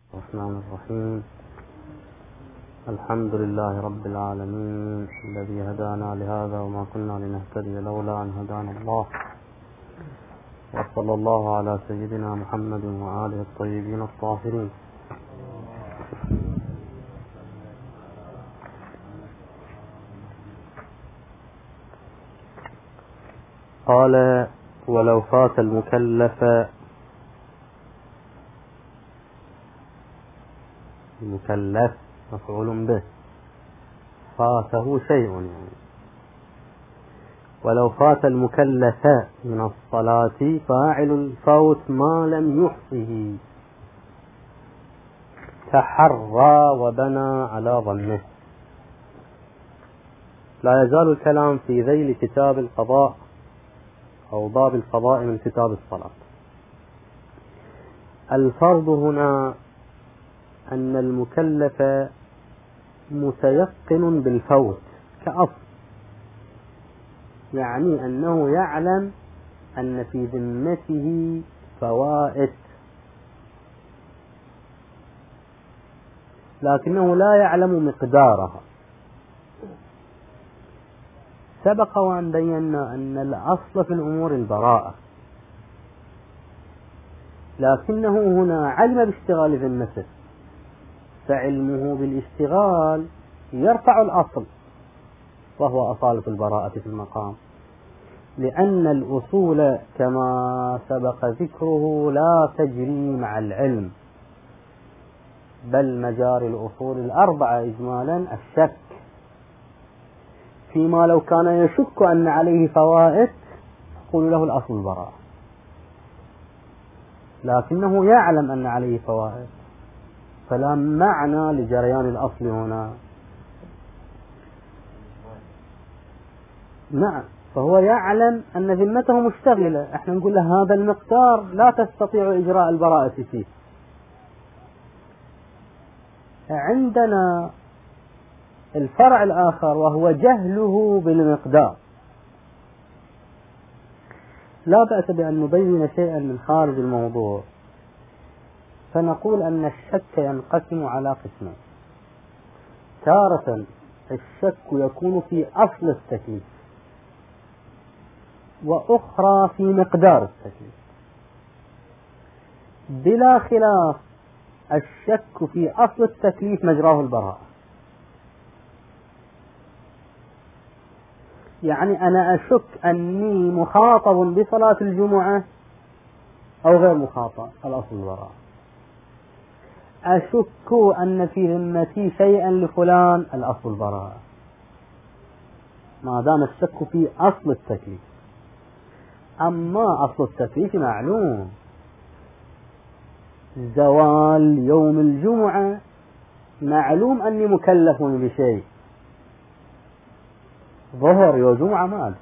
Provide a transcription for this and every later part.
الرحمن الرحيم. الحمد لله رب العالمين الذي هدانا لهذا وما كنا لنهتدي لولا أن هدانا الله، وصلى الله على سيدنا محمد وآله الطيبين الطاهرين. قال: ولو فات المكلف مفعول به، فاته شيء يعني. ولو فات المكلف من الصلاة فاعل الفوت ما لم يحصه، تحرى وبنى على ظنه. لا يزال الكلام في ذيل كتاب القضاء أو باب القضاء من كتاب الصلاة. الفرض هنا أن المكلف متيقن بالفوت كأصل، يعني أنه يعلم أن في ذمته فوائت، لكنه لا يعلم مقدارها. سبق وأن بينا أن الأصل في الأمور البراءة، لكنه هنا علم باشتغال ذمته، فعلمه بالاشتغال يرفع الأصل، وهو أصالة البراءة في المقام، لأن الأصول كما سبق ذكره لا تجري مع العلم، بل مجاري الأصول الأربعة إجمالا الشك، فيما لو كان يشك أن عليه فوائد يقول له الأصل البراءة، لكنه يعلم أن عليه فوائد، فلا معنى لجريان الأصل هنا. نعم، فهو يعلم أن ذمته مشتغلة، احنا نقول له هذا المقدار لا تستطيع إجراء البراءة فيه. عندنا الفرع الآخر وهو جهله بالمقدار. لا بأس بأن نبين شيئا من خارج الموضوع، فنقول أن الشك ينقسم على قسمين. تارة الشك يكون في أصل التكليف، وأخرى في مقدار التكليف. بلا خلاف الشك في أصل التكليف مجراه البراءة، يعني أنا أشك أني مخاطب بصلاة الجمعة أو غير مخاطب، الأصل البراءة. أشك أن في ذمتي شيئا لفلان، الأصل البراءة، ما دام الشك في أصل التكليف. أما أصل التكليف معلوم، زوال يوم الجمعة معلوم أني مكلف بشيء، ظهر يوم الجمعة ما أدري.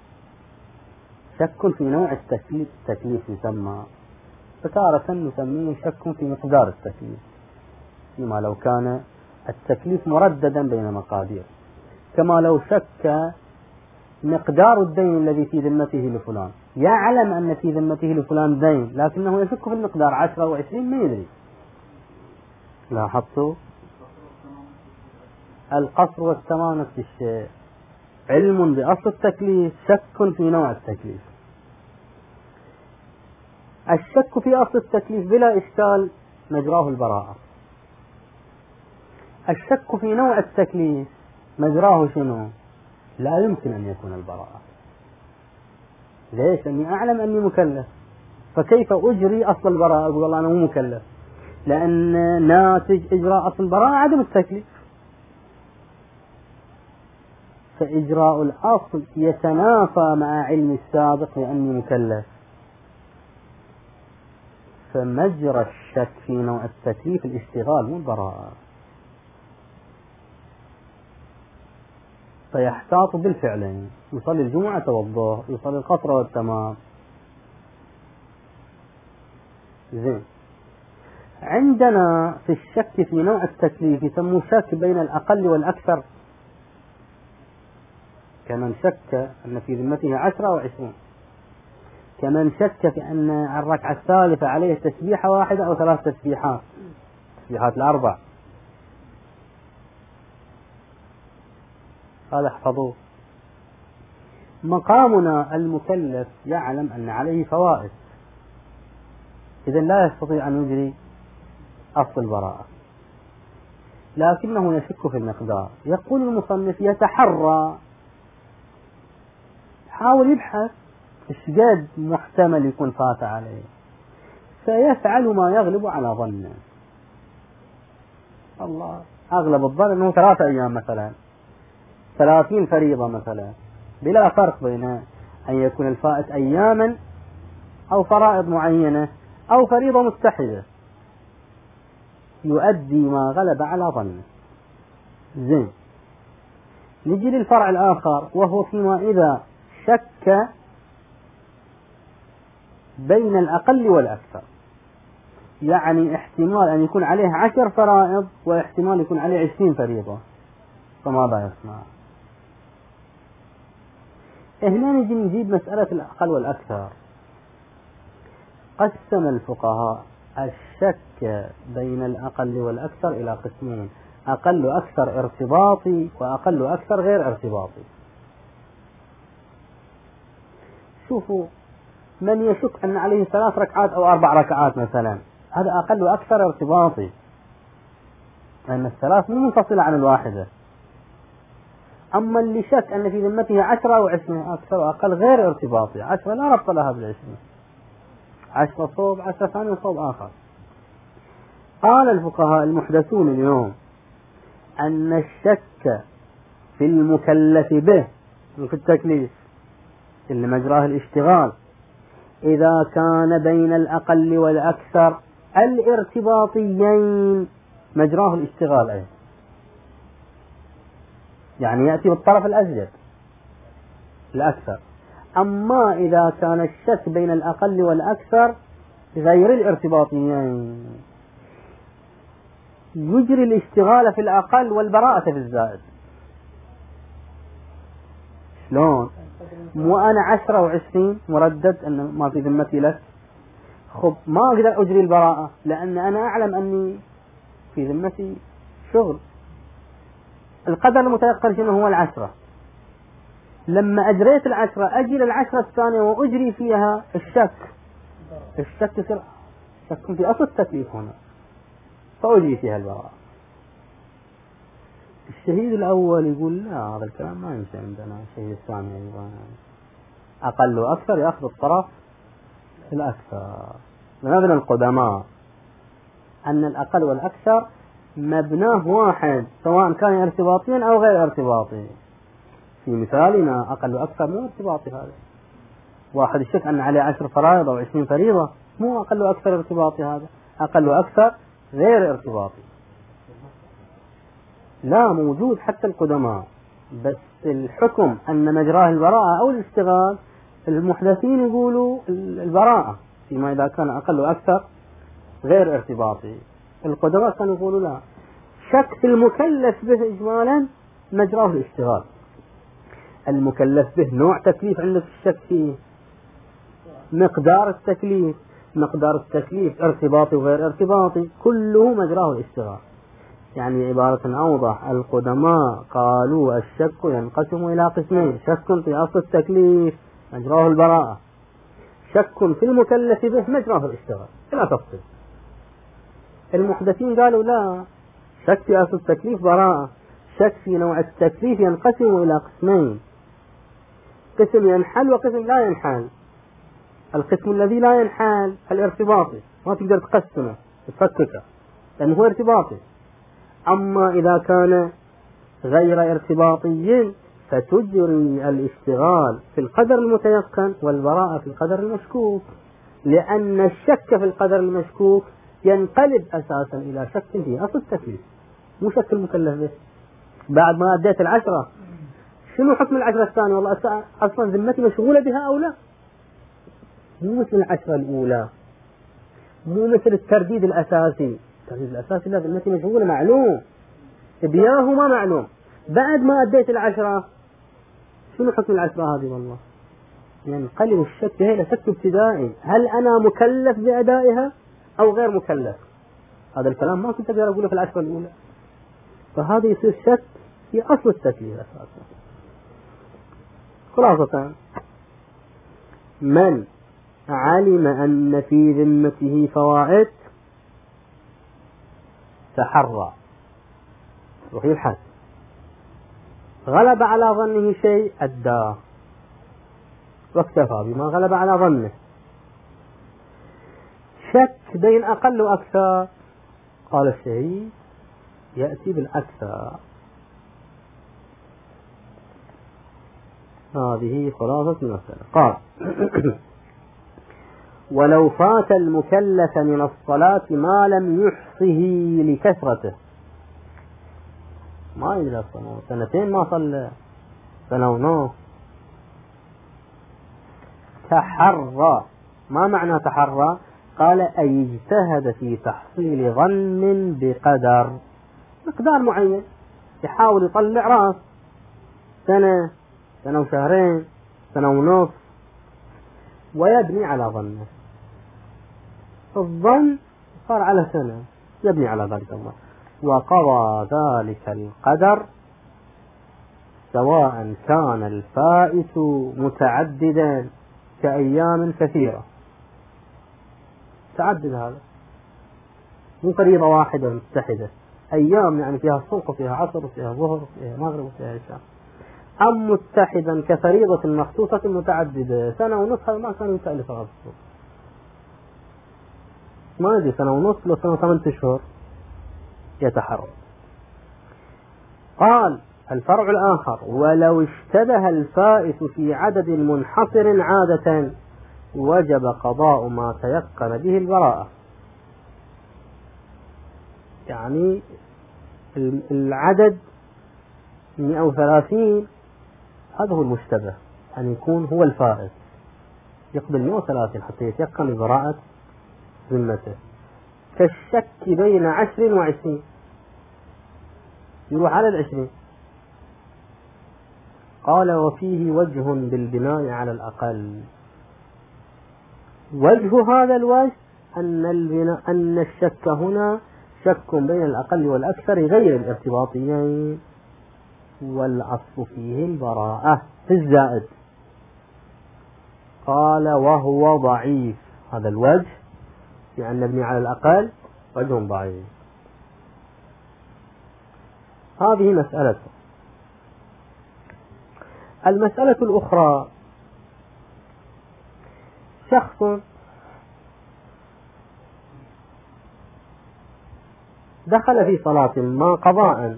شك في نوع التكليف يسمى، فتارة نسميه شك في مقدار التكليف، فيما لو كان التكليف مرددا بين مقادير، كما لو شك مقدار الدين الذي في ذمته لفلان، يعلم أن في ذمته لفلان دين لكنه يشك في المقدار 10 أو 20 ما يدري. لاحظتوا القصر والتمام في الشيء، علم بأصل التكليف، شك في نوع التكليف. الشك في أصل التكليف بلا إشكال مجراه البراءة. الشك في نوع التكليف مجراه شنو؟ لا يمكن أن يكون البراءة. ليش؟ أني أعلم أني مكلف، فكيف أجري أصل البراءة؟ أقول والله أنا مو مكلف، لأن ناتج إجراء أصل البراءة عدم التكليف، فإجراء الأصل يتنافى مع علم السابق بأني مكلف، فمجرى الشك في نوع التكليف الاشتغال مو البراءة، فيحتاط بالفعلين، يصلي الجمعة والظهر، يصلي القصر والتمام. زين. عندنا في الشك في نوع التكليف يسموه شك بين الأقل والأكثر، كمن شك أن في ذمته 10 أو 20، كمن شك في أن الركعة الثالثة عليه تسبيحة واحدة أو 3 تسبيحات، التسبيحات الأربع. هذا احفظوه. مقامنا المكلف يعلم أن عليه فوائد، إذن لا يستطيع أن يجري أصل البراءة، لكنه يشك في المقدار. يقول المصنف يتحرى، حاول يبحث إيش قد محتمل يكون فات عليه، فيفعل ما يغلب على ظنه. الله أغلب الظن أنه 3 أيام مثلا، 30 فريضة مثلا، بلا فرق بين أن يكون الفائت أياما أو فرائض معينة أو فريضة متحدة، يؤدي ما غلب على ظنه. زين، نجي للفرع الآخر، وهو فيما إذا شك بين الأقل والأكثر، يعني احتمال أن يكون عليه 10 فرائض واحتمال يكون عليه 20 فريضة، فماذا يصنع؟ هنا نجي نجيب مسألة الأقل والأكثر. قسم الفقهاء الشك بين الأقل والأكثر إلى قسمين: أقل وأكثر ارتباطي وأقل وأكثر غير ارتباطي. شوفوا، من يشك أن عليه 3 ركعات أو 4 ركعات مثلا، هذا أقل وأكثر ارتباطي، لأن الثلاث مو منفصلة عن الواحدة. أما اللي شك أن في ذمته 10 أو 20 أكثر وأقل غير ارتباطي، 10 لا ربط لها بال20، 10 صوب 10 ثاني وصوب آخر. قال الفقهاء المحدثون اليوم أن الشك في المكلف به في التكليف اللي مجراه الاشتغال، إذا كان بين الأقل والأكثر الارتباطيين مجراه الاشتغال أيضا، يعني يأتي بالطرف الأزيد الأكثر. أما إذا كان الشك بين الأقل والأكثر غير الارتباطيين، يجري الاشتغال في الأقل والبراءة في الزائد. شلون؟ مو أنا 10 و20 مردد أن ما في ذمتي لك، خب ما أقدر أجري البراءة لأن أنا أعلم أني في ذمتي شغل. القدر المتيقن شنو هو 10، لما أجريت 10 أجي لل10 الثانية وأجري فيها الشك يصير شك في أصل التكليف هنا، فأجري فيها البراءة. الشهيد الأول يقول لا، هذا الكلام ما يمشي عندنا. الشهيد الثاني أيضا أقل وأكثر يأخذ الطرف الأكثر. مبنى القدماء أن الأقل والأكثر مبناه واحد، سواء كان ارتباطيا أو غير ارتباطي. في مثالنا أقل وأكثر مو ارتباطي، هذا واحد الشك أن عليه 10 فرائض أو 20 فريضة، مو أقل وأكثر ارتباطي، هذا أقل وأكثر غير ارتباطي. لا، موجود حتى القدماء، بس الحكم أن مجراه البراءة أو الاشتغال. المحدثين يقولوا البراءة فيما إذا كان أقل وأكثر غير ارتباطي. القدماء كانوا يقولوا لا، شك في المكلف به إجمالا مجراه الاشتغال. المكلف به نوع تكليف عندك الشك فيه، مقدار التكليف ارتباطي وغير ارتباطي، كله مجراه الاشتغال. يعني عبارة أوضح، القدماء قالوا الشك ينقسم إلى قسمين: شك في أصل التكليف مجراه البراءة، شك في المكلف به مجراه الاشتغال، لا تفصل. المحدثين قالوا لا، شك في أصل التكليف براءة، شك في نوع التكليف ينقسم إلى قسمين: قسم ينحل وقسم لا ينحل. القسم الذي لا ينحل الارتباطي، ما تقدر تقسمه تفككه لأنه هو ارتباطي. أما إذا كان غير ارتباطي فتجري الاشتغال في القدر المتيقن والبراءة في القدر المشكوك، لأن الشك في القدر المشكوك ينقلب أساسا إلى شك في أصل التكليف، مو شك المكلف به. بعد ما أديت 10 شنو حكم 10 الثانية؟ والله أصلا ذمتي مشغولة بها أو لا؟ مو مثل 10 الأولى، مو مثل الترديد الأساسي. الترديد الأساسي لا، ذمتي مشغولة معلوم، بياه ما معلوم. بعد ما أديت 10 شنو حكم 10 هذه؟ والله ينقلب الشك إلى شك ابتدائي، هل أنا مكلف بأدائها أو غير مكلف؟ هذا الكلام ما كنت أقدر أقوله في العشرة الأولى. فهذا يصير شك في أصل التكليف أساسا. خلاصة، من علم أن في ذمته فوائد تحرى وهي الحد، غلب على ظنه شيء أداه واكتفى بما غلب على ظنه. شك بين أقل وأكثر، قال الشيء يأتي بالأكثر. هذه خلاصة المسألة. قال ولو فات المكلف من الصلاة ما لم يحصه لكثرته، ما يدري الصلاة، سنتين ما صلى، سنة ونصف. تحرى، ما معنى تحرى؟ قال أي اجتهد في تحصيل ظن بقدر، مقدار معين، يحاول يطلع راس، سنة، سنة وشهرين، سنة ونصف، ويبني على ظنه. الظن صار على سنة، يبني على ذلك الله، وقضى ذلك القدر سواء كان الفائت متعددا كأيام كثيرة. تعدد هذا، مو قريبة واحدة متحدة، أيام يعني فيها الصبح وفيها عصر وفيها ظهر وفيها مغرب وفيها عشاء. أم متحدا كفريضة مخصوصة متعددة، سنة ونصف، هذا ما كان يسأل صلاة الصبح، ما يدري سنة ونصف لو سنة 8 أشهر يتحرر. قال الفرع الآخر ولو اشتبه الفائت في عدد منحصر عادة وجب قضاء ما تيقن به البراءة. يعني العدد 130 هذا هو المشتبه، أن يكون هو الفائت، يقبل 130 حتى يتيقن براءة ذمته. كالشك بين 10 و20، يروح على 20. قال وفيه وجه بالبناء على الأقل. وجه هذا الوجه أن الشك هنا شك بين الأقل والأكثر غير الارتباطيين، والأصل فيه البراءة في الزائد. قال وهو ضعيف، هذا الوجه لأن نبني على الأقل وجه ضعيف. هذه مسألة. المسألة الأخرى، شخص دخل في صلاة ما قضاء،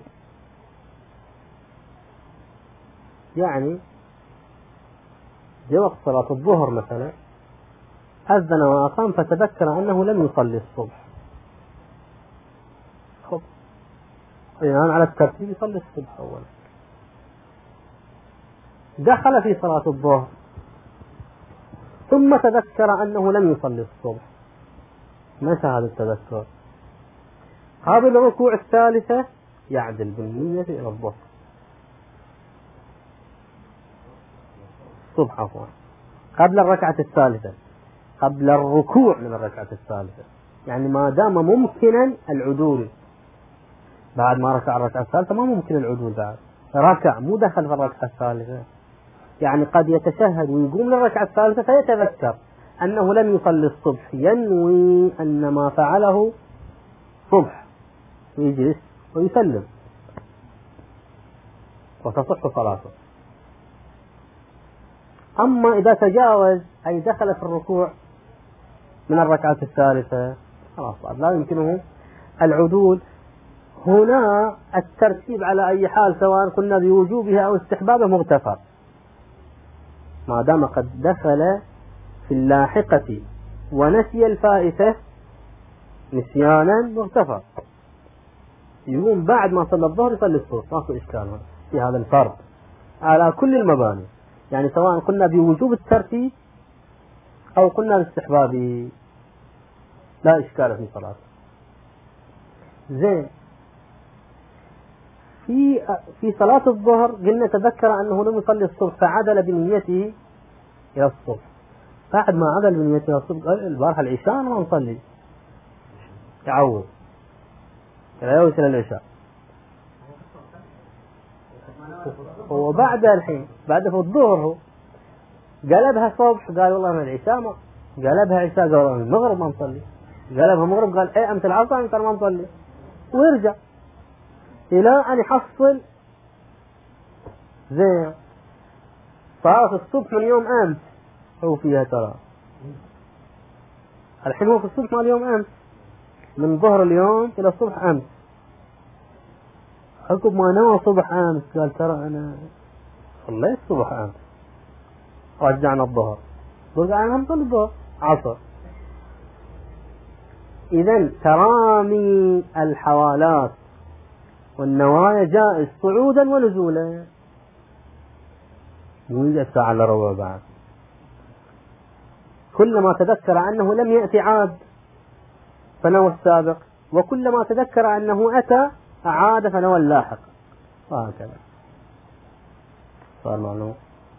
يعني في وقت صلاة الظهر مثلا أذن وأقام فتذكر أنه لم يصلي الصبح، بناء على الترتيب يصلي الصبح أولا. دخل في صلاة الظهر ثم تذكر أنه لم يصلي الصبح، متى هذا التذكر؟ قبل الركوع الثالثة يعدل بالنية إلى الظهر، الصبح عفوا، قبل الركعة الثالثة، قبل الركوع من الركعة الثالثة، يعني ما دام ممكنا العدول بعد ما ركع الركعة الثالثة، ما ممكن العدول بعد ركع، مو دخل في الركعة الثالثة. يعني قد يتشهد ويقوم للركعة الثالثة فيتذكر أنه لم يصلي الصبح، ينوي أن ما فعله صبح، ويجلس ويسلم وتصح صلاته. أما إذا تجاوز أي دخل في الركوع من الركعة الثالثة خلاص لا يمكنه العدول. هنا الترتيب على أي حال سواء قلنا بوجوبه أو استحبابه مغتفر، ما دام قد دخل في اللاحقة ونسي الفائتة نسيانا مغتفر، يقوم بعد ما صلى الظهر يصلي الصبح، ما في إشكال في هذا الفرض على كل المباني، يعني سواء قلنا بوجوب الترتيب أو قلنا باستحبابه لا إشكال في صلاة. زين، في صلاة الظهر قلنا تذكر أنه لم يصلي الصبح فعدل بنيته إلى الصبح، بعد ما عدل بنيته إلى الصبح البارحة العشاء ما نصلي، يعوض لا يوصل العشاء. هو بعد الحين بعد في الظهر هو قلبها صبح، قال والله من العشاء ما قلبها عشاء، قال المغرب ما نصلي، قلبها مغرب، قال ايه امس العصر انت ما نصلي، ويرجع الى ان يحصل زين صارت الصبح من يوم امس هو فيها ترى. الحين هو في الصبح مال يوم امس، من ظهر اليوم الى الصبح امس، عقب ما نوى صبح امس قال ترى انا صليت صبح امس، رجعنا الظهر، قلت انا نصلي الظهر عصر. اذا ترامي الحوالات والنوايا جائز صعودا ونزولا. يوجد الساعة إلا ربع بعد، كلما تذكر أنه لم يأتي عاد فنوى السابق، وكلما تذكر أنه أتى أعاد فنوى اللاحق، وهكذا صار معلوم.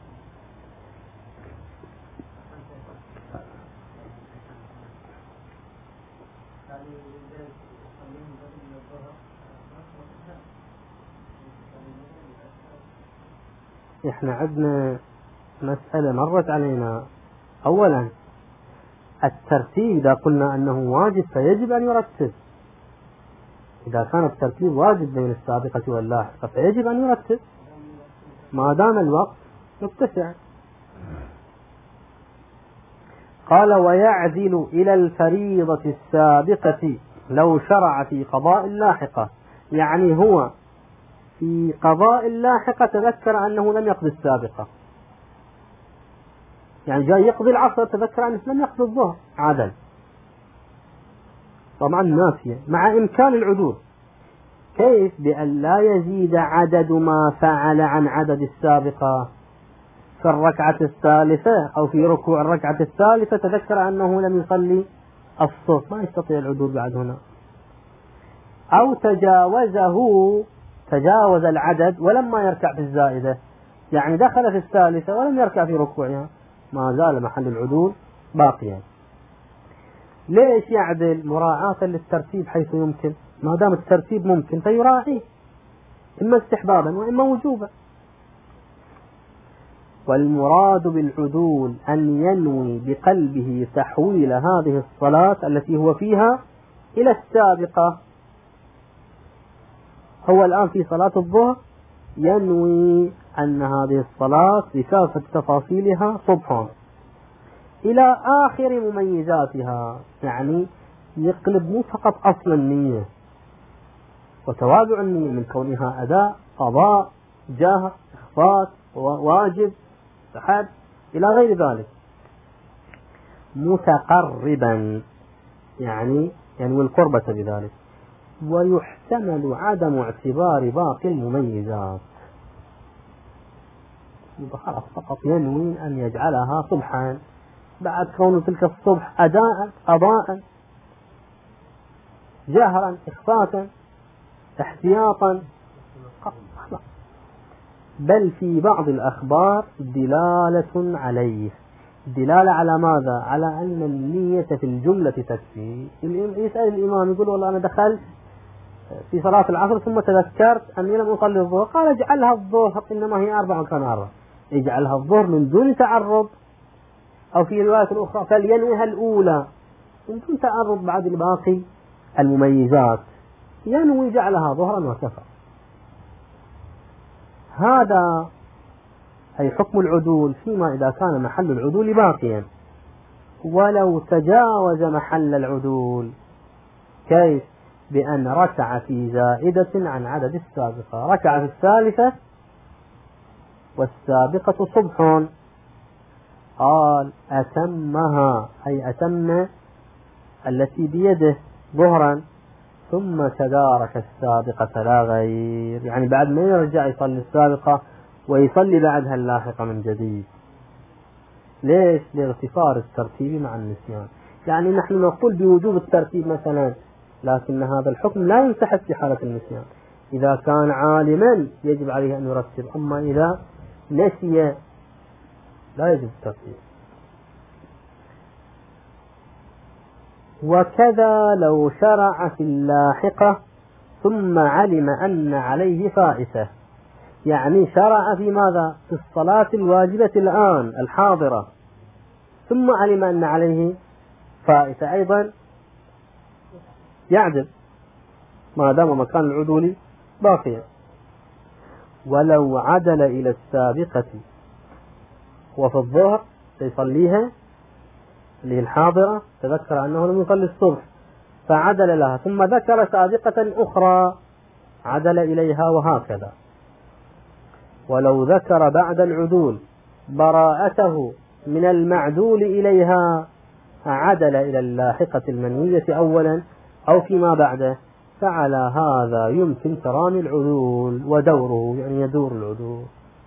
احنا عندنا مسألة مرت علينا. اولا الترتيب، اذا قلنا انه واجب فيجب ان يرتب، اذا كان الترتيب واجب بين السابقة واللاحقة فيجب ان يرتب ما دام الوقت متسع. قال ويعدل الى الفريضة السابقة لو شرع في قضاء اللاحقة، يعني هو في قضاء اللاحقة تذكر أنه لم يقضي السابقة، يعني جاي يقضي العصر تذكر أنه لم يقضي الظهر، عدل طبعا نافية مع إمكان العدول. كيف؟ بأن لا يزيد عدد ما فعل عن عدد السابقة. في الركعة الثالثة أو في ركوع الركعة الثالثة تذكر أنه لم يصلي الصف، ما يستطيع العدول بعد هنا. أو تجاوز العدد ولما يركع في الزائدة، يعني دخل في الثالثة ولم يركع في ركوعها، ما زال محل العدول باقيا. ليش يعدل؟ مراعاة للترتيب حيث يمكن، ما دام الترتيب ممكن فيراعيه، إما استحبابا وإما وجوبا. والمراد بالعدول أن ينوي بقلبه تحويل هذه الصلاة التي هو فيها إلى السابقة. هو الآن في صلاة الظهر ينوي أن هذه الصلاة بكافة تفاصيلها صبح إلى آخر مميزاتها، يعني يقلب مو فقط أصل النية وتوابع النية من كونها أداء، قضاء، جاهر، إخفاء، واجب، سحب إلى غير ذلك، متقربا يعني ينوي القربة بذلك. ويحتمل عدم اعتبار باقي المميزات، خلاص فقط ينوي أن يجعلها صبحا بعد كون تلك الصبح أداء، قضاء، جهرا، إخفاء، احتياطا، بل في بعض الأخبار دلالة عليه. دلالة على ماذا؟ على أن النية في الجملة تكفي. يسأل الإمام يقول والله أنا دخلت في صلاة العصر ثم تذكرت أني لم أصلي الظهر، قال اجعلها الظهر إنما هي 4 كان 4، اجعلها الظهر من دون تعرض، أو في رواية أخرى فلينويها الأولى من دون تعرض بعد الباقي المميزات، ينوي جعلها ظهرا وكفى. هذا أي حكم العدول فيما إذا كان محل العدول باقيا. ولو تجاوز محل العدول كيف؟ بأن ركع في زائدة عن عدد السابقة، ركع في الثالثة والسابقة صبح، قال أتمها أي أتم التي بيده ظهرا ثم تدارك السابقة لا غير، يعني بعد ما يرجع يصلي السابقة ويصلي بعدها اللاحقة من جديد. ليش؟ لاغتفار الترتيب مع النسيان. يعني نحن نقول بوجوب الترتيب مثلا، لكن هذا الحكم لا ينسحب في حالة النسيان. إذا كان عالما يجب عليه أن يرتب، أما إذا نسي لا يجب الترتيب. وكذا لو شرع في اللاحقة ثم علم أن عليه فائتة، يعني شرع في ماذا؟ في الصلاة الواجبة الآن الحاضرة، ثم علم أن عليه فائتة أيضا يعدل ما دام مكان العدول باقيا. ولو عدل إلى السابقة وفي الظهر يصليها اللي هي الحاضرة، تذكر أنه لم يصلي الصبح فعدل لها، ثم ذكر سابقة أخرى عدل إليها، وهكذا. ولو ذكر بعد العدول براءته من المعدول إليها عدل إلى اللاحقة المنوية أولا أو فيما بعده، فعلى هذا يمكن ترامي العدول ودوره، يعني يدور العدول.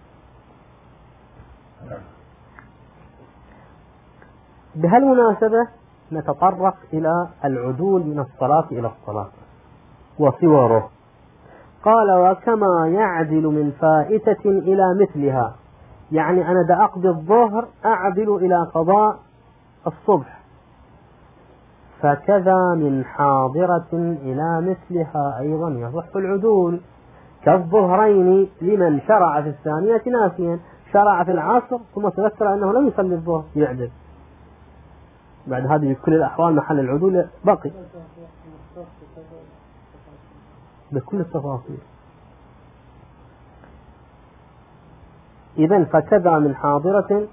بهالمناسبة نتطرق إلى العدول من الصلاة إلى الصلاة وصوره. قال: وكما يعدل من فائتة إلى مثلها، يعني أنا دا أقضي الظهر أعدل إلى قضاء الصبح، فكذا من حاضرة إلى مثلها أيضا يصح العدول، كالظهرين لمن شرع في الثانية ناسيا، شرع في العصر ثم تذكر أنه لم يصلي الظهر يعدل. بعد هذه كل الأحوال محل العدول بقي بكل التفاصيل. إذن فكذا من حاضرة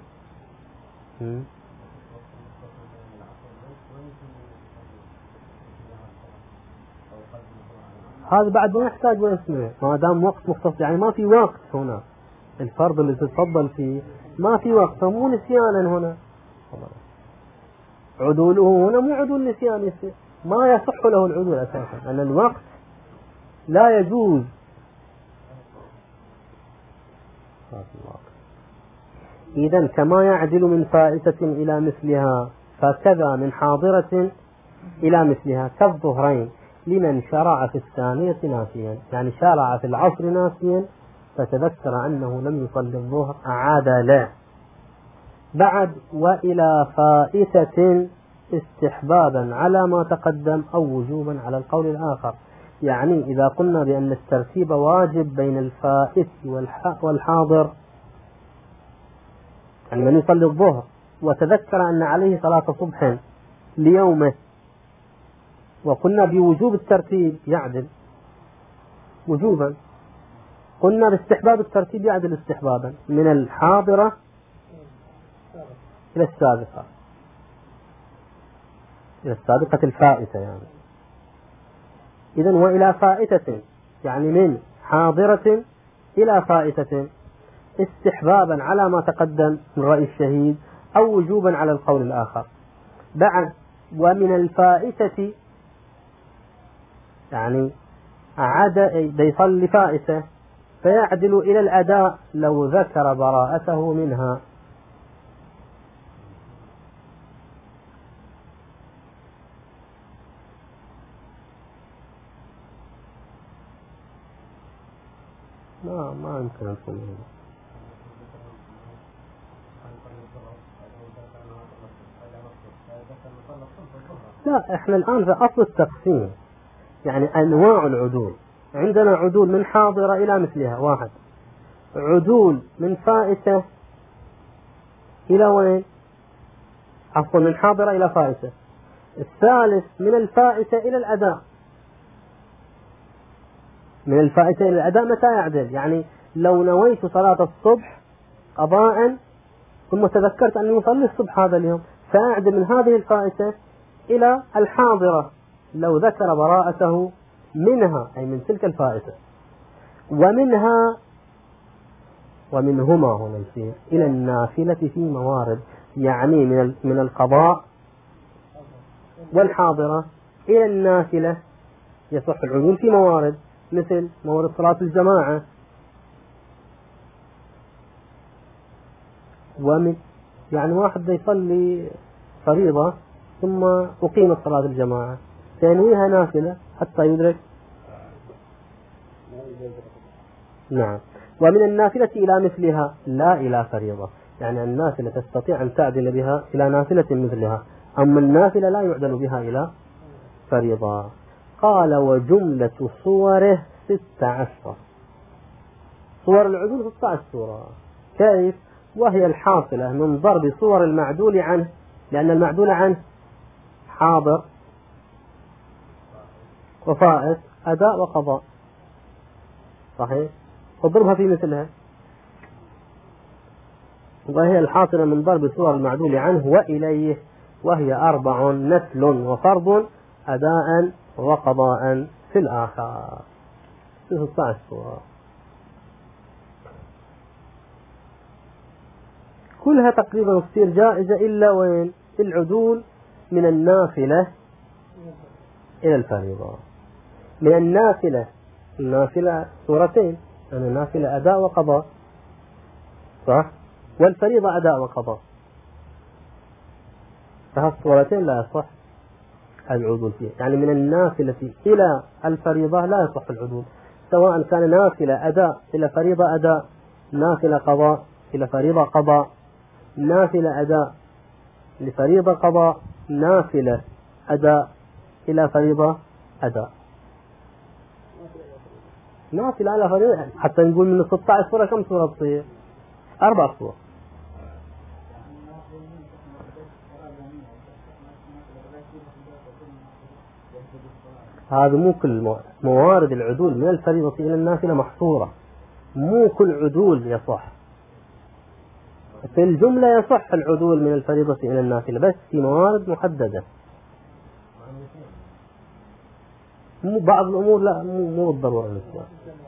هذا بعد ما يحتاج ويسمع، ما دام وقت مختص، يعني ما في وقت هنا، الفرض اللي تتفضل فيه ما في وقت، فمو نسيانا هنا، عدوله هنا مو عدول نسيان، ما يصح له العدول أساسا، أن الوقت لا يجوز. إذن كما يعدل من فائتة إلى مثلها فكذا من حاضرة إلى مثلها، كالظهرين لمن شرع في الثانية ناسيا، يعني شرع في العصر ناسيا فتذكر أنه لم يصلي الظهر عدل. بعد: وإلى فائتة استحبابا على ما تقدم أو وجوبا على القول الآخر، يعني إذا قلنا بأن الترتيب واجب بين الفائت والحاضر، يعني من يصلي الظهر وتذكر أن عليه صلاة صبح ليومه، وقلنا بوجوب الترتيب يعدل وجوبا، قلنا باستحباب الترتيب يعدل استحبابا من الحاضرة إلى السابقة، إلى السابقة الفائتة يعني. إذن وإلى فائتة يعني من حاضرة إلى فائتة استحبابا على ما تقدم من رأي الشهيد أو وجوبا على القول الآخر. بعد: ومن الفائتة يعني يصلي فائتة فيعدل إلى الأداء لو ذكر براءته منها. ما يمكن أن نقول. لا، احنا الآن في أصل التقسيم، يعني أنواع العدول. عندنا عدول من حاضرة إلى مثلها واحد، عدول من فائتة إلى وين؟ عفوا من حاضرة إلى فائتة. الثالث من الفائتة إلى الأداء. من الفائتة إلى الأداء متى يعدل؟ يعني لو نويت صلاة الصبح قضاء ثم تذكرت أني أصلي الصبح هذا اليوم، فأعدل من هذه الفائتة إلى الحاضرة لو ذكر براءته منها، أي من تلك الفائتة. ومنهما هنا يصير إلى النافلة في موارد، يعني من القضاء والحاضرة إلى النافلة يصح العدول في موارد، مثل موارد صلاة الجماعة، يعني واحد يصلي فريضة ثم أقيمت صلاة الجماعة سينويها نافلة حتى يدرك. نعم. ومن النافلة إلى مثلها لا إلى فريضة، يعني النافلة تستطيع أن تعدل بها إلى نافلة مثلها، أما النافلة لا يعدل بها إلى فريضة. قال وجملة صوره 16. صور العدول 16 صورة. كيف؟ وهي الحاصلة من ضرب صور المعدول عنه، لأن المعدول عنه حاضر وفائت أداء وقضاء، صحيح؟ اضربها في مثلها. وهي الحاصلة من ضرب صور المعدول عنه وإليه، وهي 4: نسل وفرض أداء وقضاء في الآخر. 16 صورة كلها تقريبا تصير جائزة إلا وين؟ العدول من النافلة إلى الفريضة. من النافلة صورتين، يعني النافلة أداء وقضاء، صح؟ والفريضة أداء وقضاء، فهالصورتين لا يصح العدول فيه. يعني من النافلة إلى الفريضة لا يصح العدول، سواء كان نافلة أداء إلى فريضة أداء، نافلة قضاء إلى فريضة قضاء، نافلة أداء لفريضة قضاء، نافلة أداء إلى فريضة أداء، نافلة على فريضة. حتى نقول من 16 صورة كم صورة تصير؟ 4 صور. هذا مو كل موارد العدول من الفريضة إلى النافلة محصورة، مو كل عدول يصح. في الجملة يصح العدول من الفريضة إلى النافلة، بس في موارد محددة. مو بعض الأمور لا، مو بالضرورة الإسلام.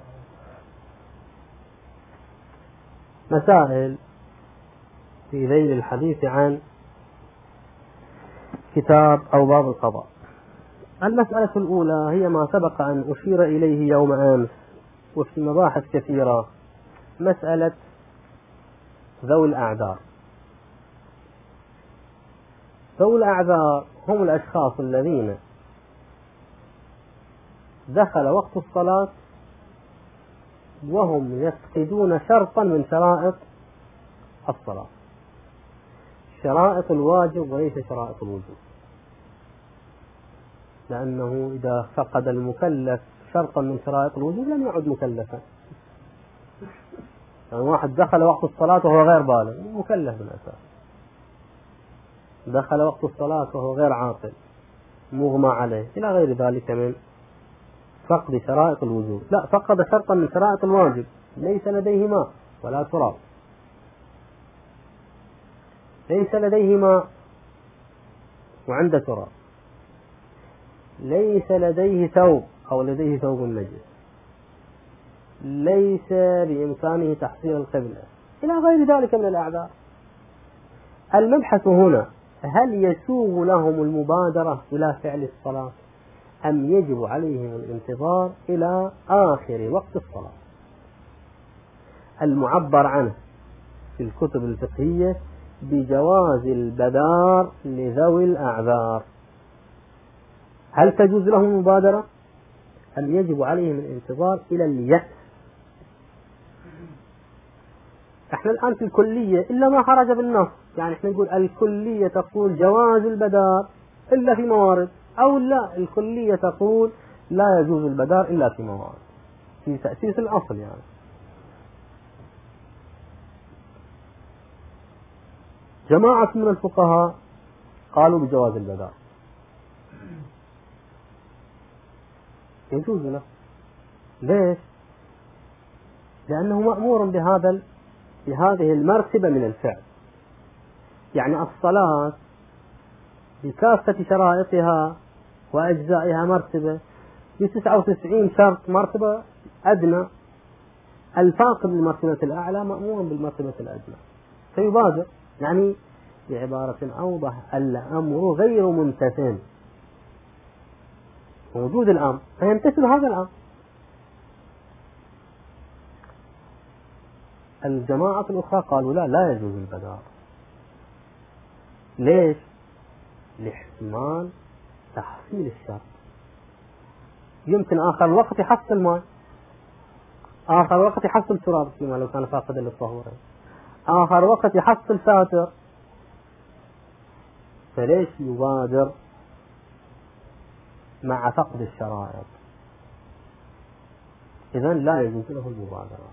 مسائل في ذيل الحديث عن كتاب أو باب القضاء. المسألة الأولى هي ما سبق أن أشير إليه يوم أمس وفي مباحث كثيرة، مسألة ذوي الأعذار. ذوي الأعذار هم الأشخاص الذين دخل وقت الصلاة وهم يفقدون شرطا من شرائط الصلاة، شرائط الواجب وليس شرائط الوجوب، لأنه إذا فقد المكلف شرطا من شرائط الوجوب لم يعد مكلفا. يعني واحد دخل وقت الصلاة وهو غير بالغ مكلف بالأساس، دخل وقت الصلاة وهو غير عاقل مغمى عليه إلى غير ذلك من فقد شرائط الوجوب. لا، فقد شرطا من شرائط الواجب، ليس لديه ماء ولا تراب، ليس لديه ماء وعنده تراب، ليس لديه ثوب أو لديه ثوب نجس، ليس بإمكانه تحصيل القبلة إلى غير ذلك من الأعذار. المبحث هنا هل يسوغ لهم المبادرة إلى فعل الصلاة أم يجب عليهم الانتظار إلى آخر وقت الصلاة؟ المعبر عنه في الكتب الفقهية بجواز البدار لذوي الأعذار. هل تجوز لهم المبادرة أم يجب عليهم الانتظار إلى اليأس؟ احنا الآن في الكلية إلا ما خرج بالنص، يعني احنا نقول الكلية تقول جواز البدار إلا في موارد، أو لا الكلية تقول لا يجوز البدار إلا في موارد، في تأسيس الأصل. يعني جماعة من الفقهاء قالوا بجواز البدار، يجوز له. ليش؟ لأنه مأمور بهذه المرتبة من الفعل. يعني الصلاة بكافة شرائطها وأجزائها مرتبة ب99 شرط، مرتبة أدنى، الفاقد بالمرتبة الأعلى مأمور بالمرتبة الأدنى فيبادر. يعني بعبارة أوضح الأمر غير منتفٍ، وجود الأمر فيمتثل هذا الأمر. الجماعة الأخرى قالوا لا يجوز البدار. ليش؟ لاحتمال تحصيل الشرط، يمكن آخر وقت يحصل ماء، آخر وقت يحصل تراب فيما لو كان فاقدا للطهورين، آخر وقت يحصل ساتر، فليش يبادر مع فقد الشرائط، إذن لا يجوز له المبادرة.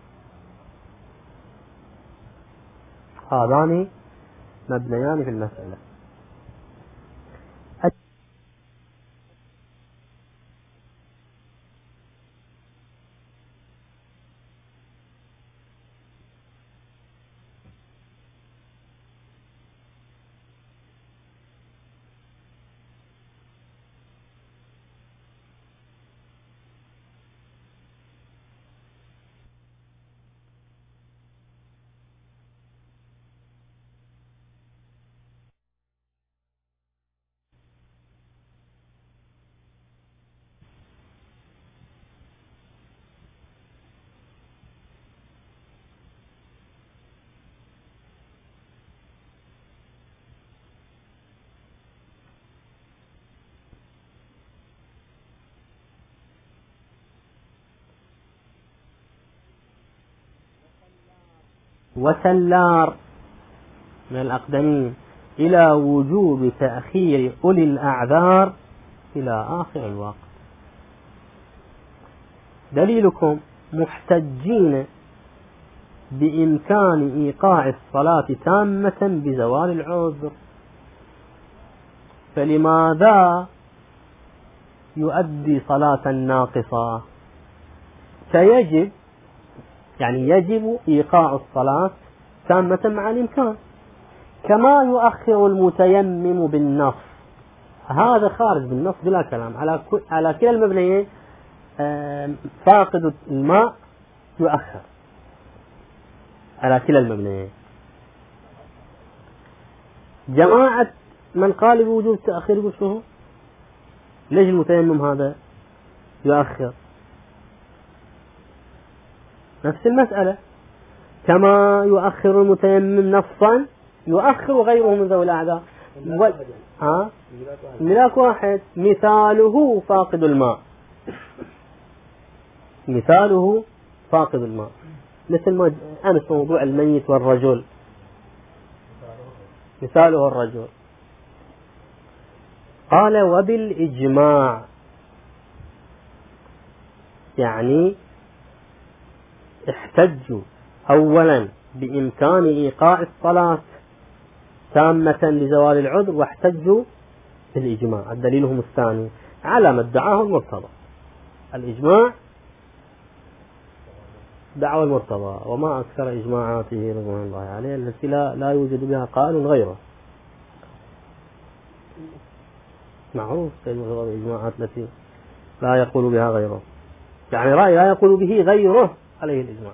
هذان مبنيان في المسألة. وسلار من الأقدمين إلى وجوب تأخير أولي الأعذار إلى آخر الوقت. دليلكم محتجين بإمكان إيقاع الصلاة تامة بزوال العذر، فلماذا يؤدي صلاة ناقصة؟ فيجب يجب إيقاع الصلاة تامة مع الإمكان، كما يؤخر المتيمم بالنص. هذا خارج بالنص بلا كلام، على كلا المبنيين. فاقد الماء يؤخر على كلا المبنيين. جماعة من قال بوجوب التأخير يقول ليش المتيمم هذا يؤخر؟ نفس المسألة، كما يؤخر المتيمم نصا يؤخر غيره من ذوي الأعذار. ملاك واحد، مثاله فاقد الماء، مثاله فاقد الماء، مثل ما أمس موضوع الميت والرجل، مثاله الرجل. قال وبالإجماع، احتجوا أولا بإمكان إيقاع الصلاة تامة لزوال العذر، واحتجوا بالإجماع. دليلهم الثاني على ما ادعاه المرتضى. الإجماع دعوى المرتضى، وما أكثر إجماعاته رضوان الله عليه التي لا يوجد بها قائل غيره. معروف الإجماعات التي لا يقول بها غيره، رأي لا يقول به غيره عليه الإجماع.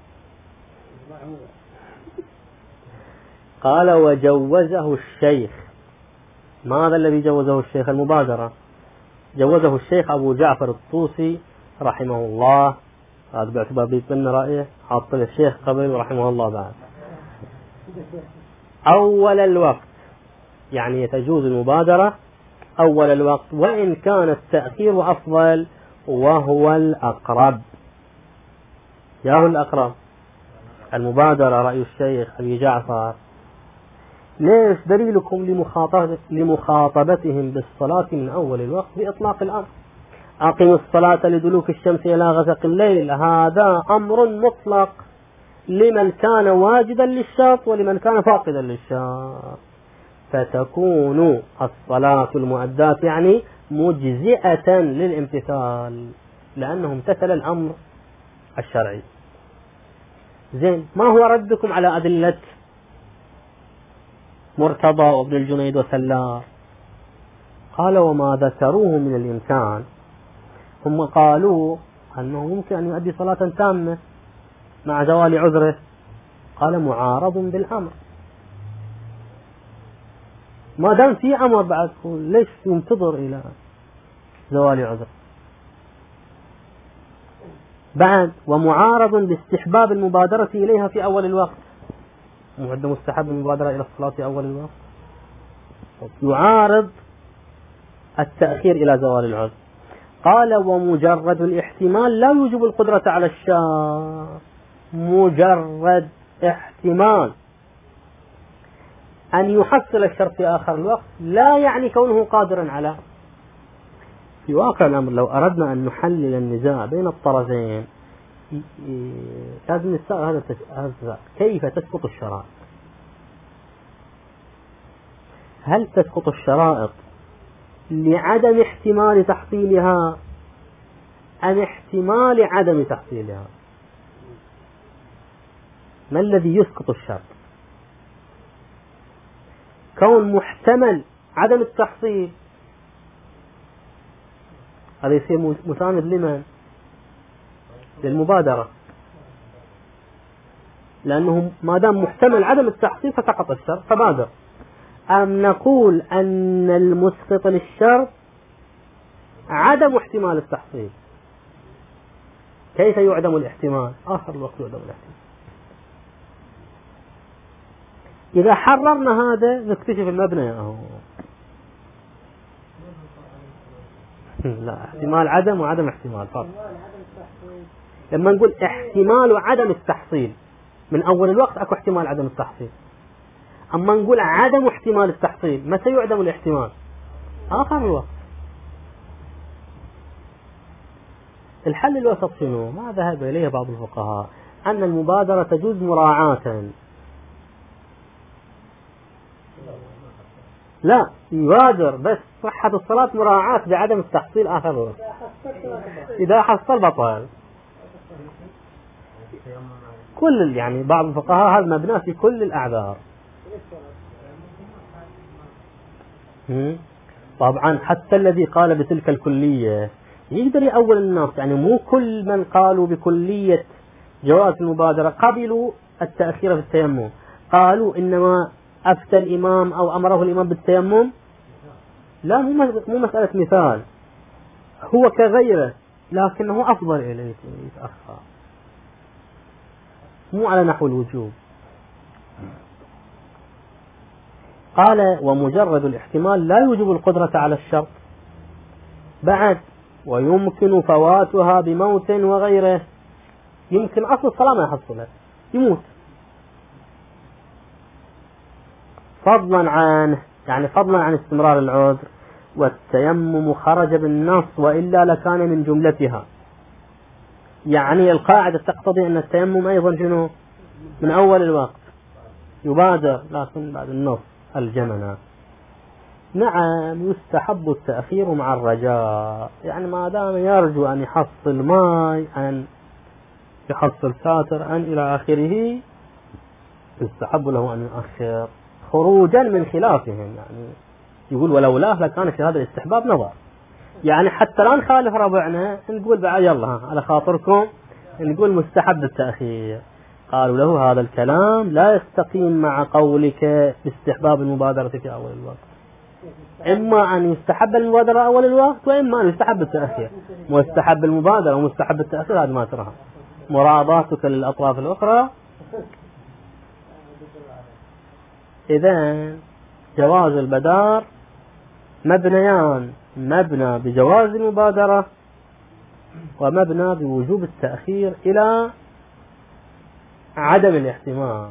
قال وجوزه الشيخ. ماذا الذي جوزه الشيخ؟ المبادرة. جوزه الشيخ أبو جعفر الطوسي رحمه الله، هذا باعتبار بيتبنى رأيه، حاط الشيخ قبل رحمه الله بعد. أول الوقت، تجوز المبادرة أول الوقت، وإن كان التأخير أفضل وهو الأقرب. ياهو الأقرب المبادرة، رأي الشيخ أبي جعفر. ليش؟ دليلكم لمخاطبتهم بالصلاة من أول الوقت بإطلاق الأمر. أقم الصلاة لدلوك الشمس إلى غسق الليل، هذا أمر مطلق لمن كان واجدا للشرط ولمن كان فاقدا للشرط، فتكون الصلاة المؤداة مجزئة للامتثال، لأنه امتثل الأمر الشرعي. زين، ما هو ردكم على أدلة مرتضى وابن الجنيد وسلار؟ قال وما ذكروه من الإمكان، هم قالوا أنه ممكن أن يؤدي صلاة تامة مع زوال عذره. قال معارض بالأمر، ما دام في أمر بعد ليش ينتظر إلى زوال عذر؟ بعد ومعارض باستحباب المبادرة إليها في أول الوقت. مستحب المبادرة إلى الصلاة في أول الوقت، يعارض التأخير إلى زوال العذر. قال ومجرد الاحتمال لا يوجب القدرة على الشرط. مجرد احتمال أن يحصل الشرط في آخر الوقت لا يعني كونه قادرا على في واقع الأمر لو أردنا أن نحلل النزاع بين الطرفين لازم نسأل هذا كيف تسقط الشرائط؟ هل تسقط الشرائط لعدم احتمال تحصيلها أم احتمال عدم تحصيلها؟ ما الذي يسقط الشرط؟ كون محتمل عدم التحصيل هذا يصير مساند لمن؟ للمبادرة، لأنه ما دام محتمل عدم التحصيل فسقط الشرط فبادر. أم نقول أن المسقط للشرط عدم احتمال التحصيل؟ كيف يعدم الاحتمال؟ آخر الوقت يعدم الاحتمال. إذا حررنا هذا نكتشف المبنى أهو. لا، احتمال عدم وعدم احتمال فرق. لما نقول احتمال عدم التحصيل من أول الوقت أكو احتمال عدم التحصيل. أما نقول عدم احتمال التحصيل متى يعدم الاحتمال؟ آخر الوقت. الحل الوسط شنو؟ ما ذهب إليه بعض الفقهاء أن المبادرة تجوز مراعاة. لا، يبادر بس صحة الصلاة مراعاة بعدم التحصيل آخر الوقت. إذا حصل بطل. كل يعني بعض الفقهاء هذا مبنى في كل الأعذار. طبعا حتى الذي قال بتلك الكلية يقدر يأول الناس، يعني مو كل من قالوا بكلية جواز المبادرة قبلوا التأخير في التيمم. قالوا إنما أفتى الإمام أو أمره الإمام بالتيمم. لا، مو مسألة مثال، هو كغيره لكنه أفضل إليه يتأخر، مو على نحو الوجوب. قال ومجرد الاحتمال لا يوجب القدرة على الشرط بعد، ويمكن فواتها بموت وغيره. يمكن أصل الصلاة ما يحصلها، يموت فضلا عنه، يعني فضلا عن استمرار العذر. والتيمم خرج بالنص وإلا لكان من جملتها. يعني القاعدة تقتضي أن التيمم أيضا شنو؟ من أول الوقت يبادر، لكن بعد النص الجمنة. نعم، يستحب التأخير مع الرجاء، يعني ما دام يرجو أن يحصل ماء، أن يحصل ساتر، أن إلى آخره، يستحب له أن يؤخر خروجا من خلافهم. يعني يقول ولولاه لكان في هذا الاستحباب نظر، يعني حتى لا نخالف ربعنا نقول بعد يلا على خاطركم نقول مستحب التأخير. قالوا له هذا الكلام لا يستقيم مع قولك باستحباب المبادرة في أول الوقت. إما أن يستحب المبادرة أول الوقت، وإما أن يستحب التأخير. مستحب المبادرة ومستحب التأخير هذا ما تراه، مراعاتك للأطراف الأخرى. إذن جواز البدار مبنيان: مبنى بجواز المبادرة، ومبنى بوجوب التأخير إلى عدم الاحتمال.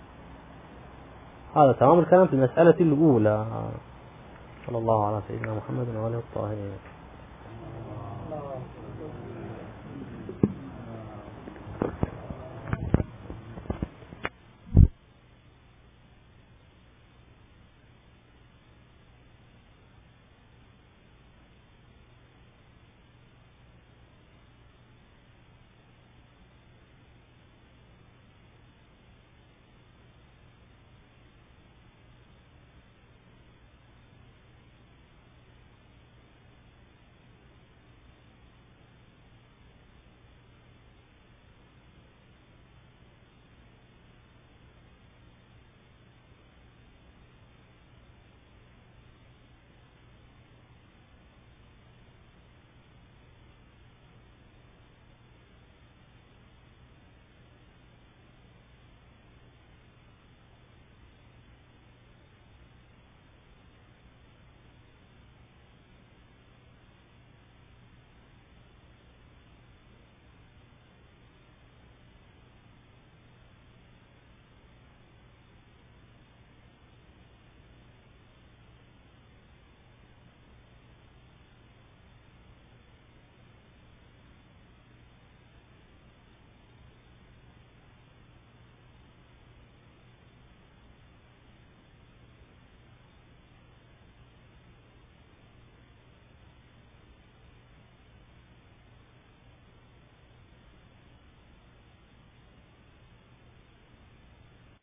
هذا تمام الكلام في المسألة الأولى. صلى الله على سيدنا محمد وعلى آله الطاهرين.